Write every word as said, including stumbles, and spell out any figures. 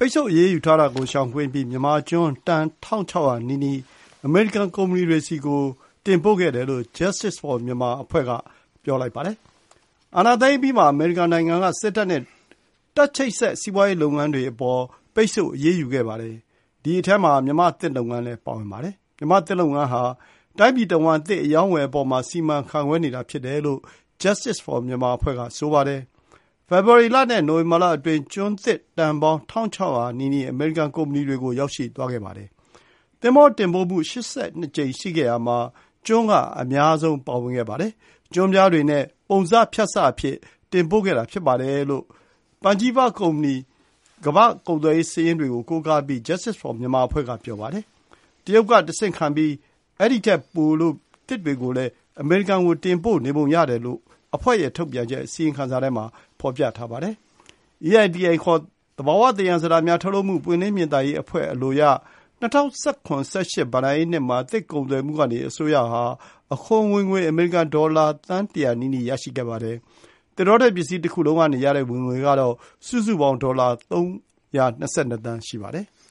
ပိတ်ဆို့အရေးယူထားတာကိုရှောင်ကွင်းပြီးမြန်မာကျွန်းတန်တစ်ထောင်ခြောက်ရာနီးနီးအမေရိကန်ကုမ္ပဏီတွေဆီကိုတင်ပို့ခဲ့တယ်လို့ Justice for Myanmar အဖွဲ့ကပြောလိုက်ပါတယ်။အာဏာသိမ်းပြီးမှအမေရိကန်နိုင်ငံကစစ်တပ်နဲ့တပ်ချိတ်ဆက်စီးပွားရေးလုပ်ငန်းတွေအပေါ်ပိတ်ဆို့အရေးယူခဲ့ပါတယ်။ဒီအထက်မှာမြန်မာသစ်လုပ်ငန်းလည်းပါဝင်ပါတယ်။မြန်မာသစ်လုပ်ငန်းဟာတိုင်းပြည်တဝန်းသစ်အယောင်းဝယ်အပေါ်မှာစီမံခန့်ခွဲနေတာဖြစ်တယ်လို့ Justice for Myanmar အဖွဲ့ကဆိုပါတယ်။ဖေဖော်ဝါရီလနဲ့နိုဝင်ဘာလအတွင်းကျွန်းသစ်တန်ပေါင်းတစ်ထောင်ခြောက်ရာနီးနီးအမေရိကန်ကုမ္ပဏီတွေကိုရောက်ရှိသွားခဲ့ပါတယ်။သင်္ဘောတင်ပို့မှုရှစ်ဆယ့်နှစ်ကြိမ်ရှိခဲ့ရာမှာကျွန်းကအများဆုံးပါဝင်ခဲ့ပါတယ်။ကျွန်းပြားတွေနဲ့ပုံစဖြတ်စအဖြစ်တင်ပို့ခဲ့တာဖြစ်ပါတယ်လို့ပန်ကြီးပကုမ္ပဏီကမ္ဘာ့ကုန်သွယ်ရေးစာရင်းတွေကိုကိုးကားပြီး Justice for Myanmar အဖွဲ့ကပြောပါတယ်။တရုတ်ကတဆင့်ခံပြီးအဲ့ဒီထက်ပိုလို့တစ်တွေကိုလည်းအမေရိကန်ကိုတင်ပို့နေပုံရတယ်လို့အဖွဲ့ရဲ့ထုတ်ပြန်ချက်အစီရင်ခံစာထဲမှာဖော်ပြထားပါတယ်။ အီ အိုင် ဒီ အိုင် ခေါ်သဘာဝသယံဇာတများထုတ်လုပ်မှုပွင့်လင်းမြင်သာရေးအဖွဲ့အလိုအရ၂၀၁၇ ၁၈ ဘဏ္ဍာရေးနှစ်မှာသစ်ကုန်သွယ်မှုကနေအစိုးရဟာအခွန်ဝင်ငွေအမေရိကန်ဒေါ်လာသန်းတစ်ရာနီးနီးရရှိခဲ့ပါတယ်။သစ်တောထွက်ပစ္စည်းတစ်ခုလုံးကနေရတဲ့ဝင်ငွေကတော့စုစုပေါင်းဒေါ်လာသုံးရာ၂၂သန်းရှိပါတယ်။